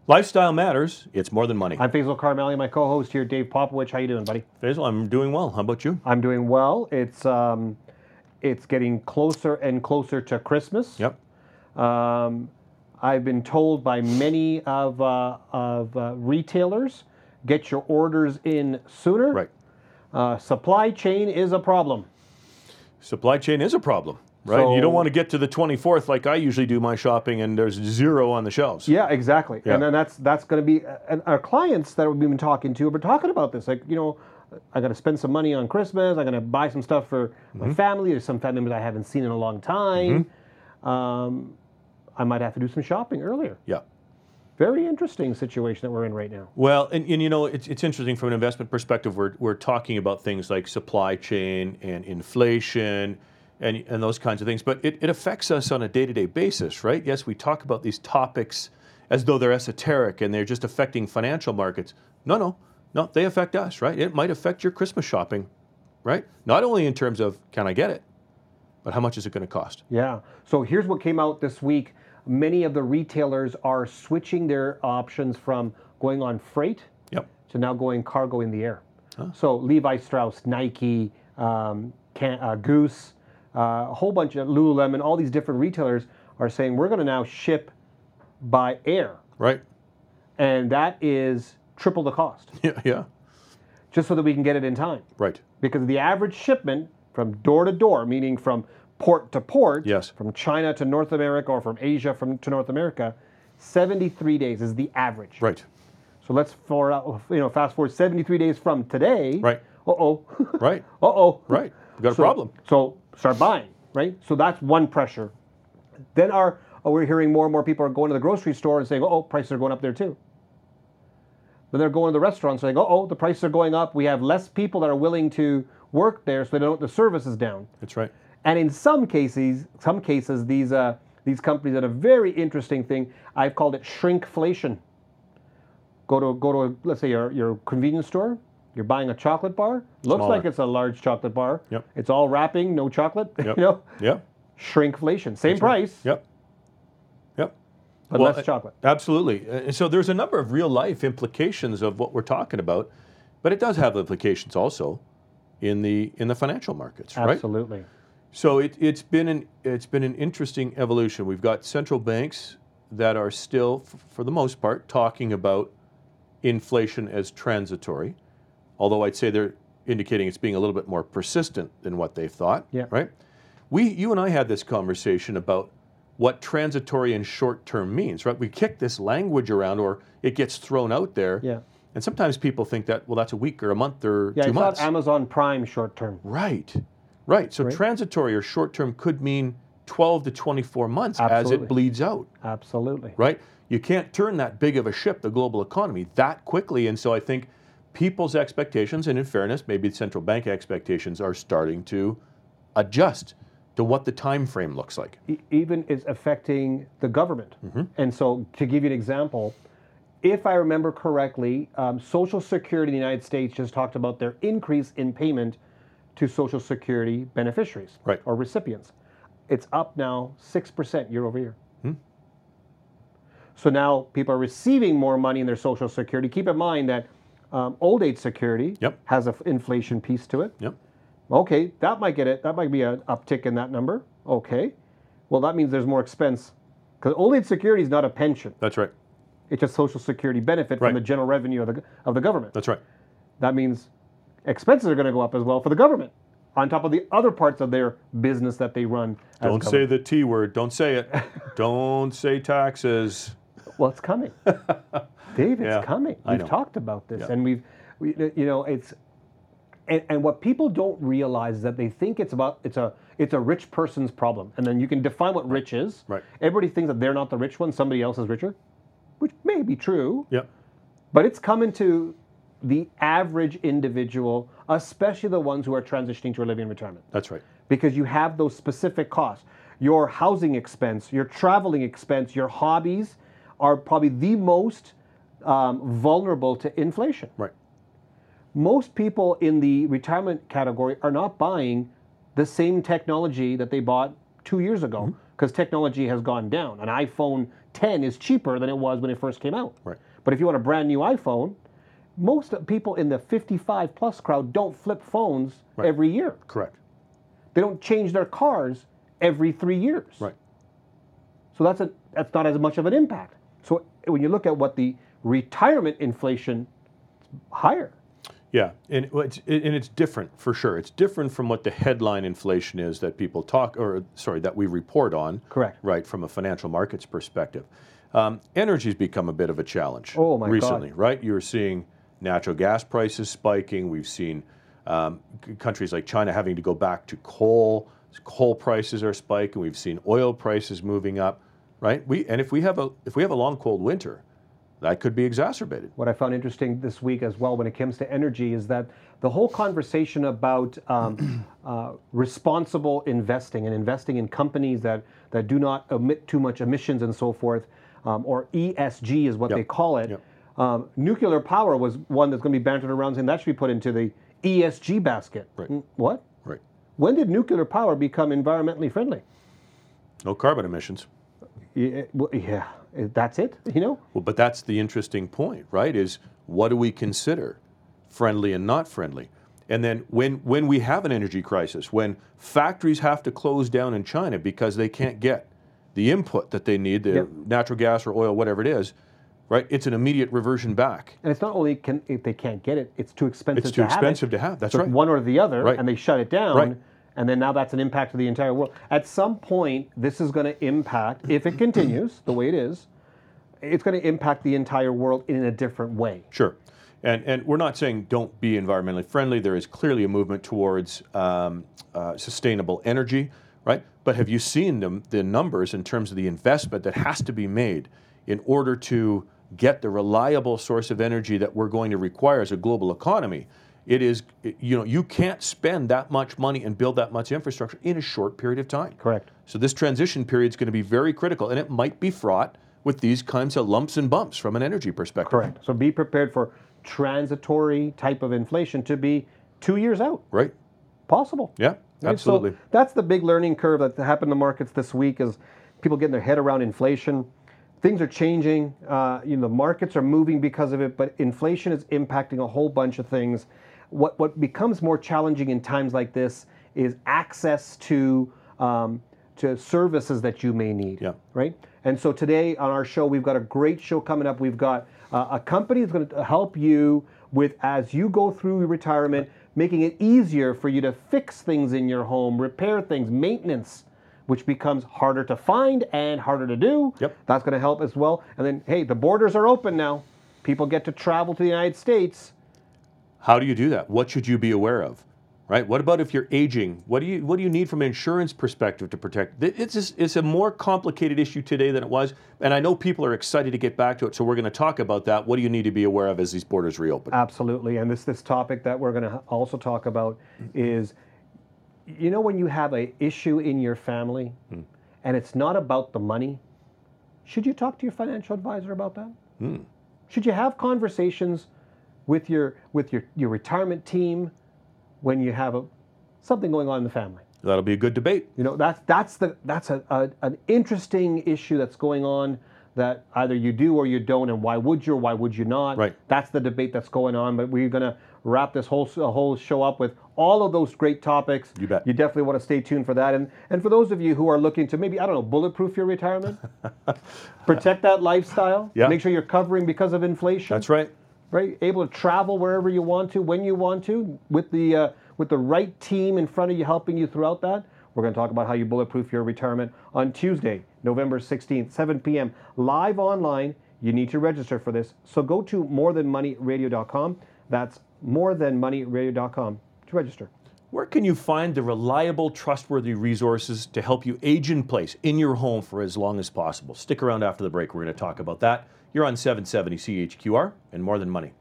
Lifestyle matters. It's more than money. I'm Faisal Karmali, my co-host here, Dave Popovich. How you doing, buddy? Faisal, I'm doing well. How about you? I'm doing well. It's getting closer and closer to Christmas. Yep. I've been told by many of retailers, get your orders in sooner. Right. Supply chain is a problem. Supply chain is a problem, right? So, you don't want to get to the 24th like I usually do my shopping and there's zero on the shelves. Yeah, exactly. Yeah. And then that's going to be, and our clients that we've been talking to have been talking about this. Like, I got to spend some money on Christmas. I'm going to buy some stuff for my family. There's some family members I haven't seen in a long time. I might have to do some shopping earlier. Yeah. Very interesting situation that we're in right now. Well, and it's interesting from an investment perspective. We're talking about things like supply chain and inflation and those kinds of things, but it affects us on a day-to-day basis, right? Yes, we talk about these topics as though they're esoteric and they're just affecting financial markets. No, they affect us, right? It might affect your Christmas shopping, right? Not only in terms of, can I get it, but how much is it going to cost? Yeah. So here's what came out this week. Many of the retailers are switching their options from going on freight to now going cargo in the air. So Levi Strauss, Nike, Goose, a whole bunch of Lululemon, all these different retailers are saying we're going to now ship by air. Right. And that is triple the cost. Yeah. Just so that we can get it in time. Right. Because the average shipment from door to door, meaning from port to port, yes, from China to North America or from Asia to North America, 73 days is the average. Right. So let's fast forward 73 days from today. Right. Right. Right. We've got a problem. So start buying, right? So that's one pressure. Then we're hearing more and more people are going to the grocery store and saying, prices are going up there too. Then they're going to the restaurants saying, the prices are going up. We have less people that are willing to work there, so the service is down. That's right. And in some cases, these companies did a very interesting thing. I've called it shrinkflation. Go to let's say your convenience store. You're buying a chocolate bar. Looks Smaller. like it's a large chocolate bar. Yep. It's all wrapping, no chocolate. Yep. Yep. Shrinkflation. Same That's price. Right. Yep. But less chocolate. Absolutely. And so there's a number of real life implications of what we're talking about, but it does have implications also in the financial markets, right? Absolutely. So it's been an interesting evolution. We've got central banks that are still, for the most part, talking about inflation as transitory, although I'd say they're indicating it's being a little bit more persistent than what they've thought. Yeah. Right. You and I had this conversation about what transitory and short-term means, right? We kick this language around, or it gets thrown out there. Yeah. And sometimes people think that, well, that's a week or a month or 2 it's months. not Amazon Prime short term. Right. So transitory or short-term could mean 12 to 24 months Absolutely. as it bleeds out. Absolutely. Right? You can't turn that big of a ship, the global economy, that quickly. And so I think people's expectations, and in fairness, maybe central bank expectations, are starting to adjust to what the time frame looks like. Even is affecting the government. And so to give you an example, if I remember correctly, Social Security in the United States just talked about their increase in payment to Social Security beneficiaries or recipients. It's up now 6% year over year. So now people are receiving more money in their Social Security. Keep in mind that old age security has an inflation piece to it. Okay, that might be an uptick in that number. Okay, well that means there's more expense because old age security is not a pension. That's right. It's just Social Security benefit from the general revenue of the government. That's right. That means expenses are going to go up as well for the government, on top of the other parts of their business that they run. Don't say the T word. Don't say it. Don't say taxes. Well, it's coming, Dave. It's coming. We've talked about this, and it's. And what people don't realize is that they think it's a rich person's problem, and then you can define what rich is. Right. Everybody thinks that they're not the rich one; somebody else is richer, which may be true. Yeah. But it's coming to the average individual, especially the ones who are transitioning to a living retirement. That's right. Because you have those specific costs. Your housing expense, your traveling expense, your hobbies are probably the most vulnerable to inflation. Right. Most people in the retirement category are not buying the same technology that they bought 2 years ago because technology has gone down. An iPhone 10 is cheaper than it was when it first came out. Right. But if you want a brand new iPhone, most people in the 55 plus crowd don't flip phones every year. Correct. They don't change their cars every 3 years. Right. So that's not as much of an impact. So when you look at what the retirement inflation, higher. Yeah, and it's different for sure. It's different from what the headline inflation is that people that we report on. Correct. Right, from a financial markets perspective. Energy's become a bit of a challenge recently, right? You're seeing natural gas prices spiking. We've seen countries like China having to go back to coal. Coal prices are spiking. We've seen oil prices moving up, right? If we have a long cold winter, that could be exacerbated. What I found interesting this week as well when it comes to energy is that the whole conversation about responsible investing and investing in companies that do not emit too much emissions and so forth, or ESG is what they call it. Nuclear power was one that's going to be bantered around saying that should be put into the ESG basket. Right. What? Right. When did nuclear power become environmentally friendly? No carbon emissions. Yeah, that's it, you know? Well, but that's the interesting point, right? Is what do we consider friendly and not friendly? And then when we have an energy crisis, when factories have to close down in China because they can't get the input that they need, the natural gas or oil, whatever it is, right? It's an immediate reversion back. And it's not only if they can't get it, it's too expensive to have. It's too expensive to have, that's so right. It's one or the other, and they shut it down. Right. And then now that's an impact to the entire world. At some point, this is going to impact, if it continues the way it is, it's going to impact the entire world in a different way. Sure. And we're not saying don't be environmentally friendly. There is clearly a movement towards sustainable energy, right? But have you seen the numbers in terms of the investment that has to be made in order to get the reliable source of energy that we're going to require as a global economy? It is, you can't spend that much money and build that much infrastructure in a short period of time. Correct. So this transition period is going to be very critical, and it might be fraught with these kinds of lumps and bumps from an energy perspective. Correct. So be prepared for transitory type of inflation to be 2 years out. Right. Possible. Yeah, absolutely. So that's the big learning curve that happened in the markets this week is people getting their head around inflation. Things are changing. The markets are moving because of it, but inflation is impacting a whole bunch of things. What becomes more challenging in times like this is access to services that you may need, right? And so today on our show, we've got a great show coming up. We've got a company that's going to help you with, as you go through retirement, making it easier for you to fix things in your home, repair things, maintenance, which becomes harder to find and harder to do. That's going to help as well. And then, hey, the borders are open now. People get to travel to the United States. How do you do that? What should you be aware of? Right? What about if you're aging? What do you need from an insurance perspective to protect? It's a more complicated issue today than it was, and I know people are excited to get back to it. So we're going to talk about that. What do you need to be aware of as these borders reopen? Absolutely, and this topic that we're going to also talk about is, when you have an issue in your family, and it's not about the money, should you talk to your financial advisor about that? Should you have conversations with your retirement team when you have something going on in the family? That'll be a good debate. That's an interesting issue that's going on that either you do or you don't, and why would you or why would you not? Right. That's the debate that's going on, but we're going to wrap this whole show up with all of those great topics. You bet. You definitely want to stay tuned for that. And for those of you who are looking to maybe, bulletproof your retirement, protect that lifestyle, make sure you're covering because of inflation. That's right. Right, able to travel wherever you want to, when you want to, with the right team in front of you helping you throughout that. We're going to talk about how you bulletproof your retirement on Tuesday, November 16th, 7 p.m. live online. You need to register for this, so go to morethanmoneyradio.com. That's morethanmoneyradio.com to register. Where can you find the reliable, trustworthy resources to help you age in place in your home for as long as possible? Stick around after the break. We're going to talk about that. You're on 770 CHQR and More Than Money.